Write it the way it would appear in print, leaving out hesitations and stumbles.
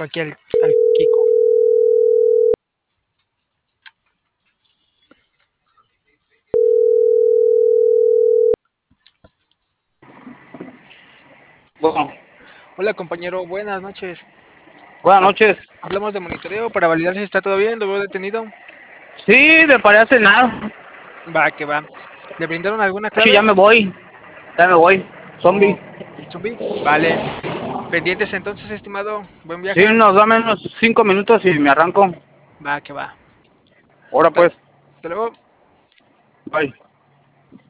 marco aquí al Kiko. Bueno, Hola compañero, buenas noches. buenas Ha- noches. Hablamos de monitoreo para validar si está todo bien, lo veo detenido. Sí, me parece nada. Va, que va. ¿Le brindaron alguna Sí, ya clave? me voy. Ya me voy. ¿O Zombie. zombie? Vale. Pendientes entonces, estimado. Buen Sí, viaje. nos dame unos 5 minutos y me arranco. Va, que va. Ahora Hasta, pues. hasta luego. Bye.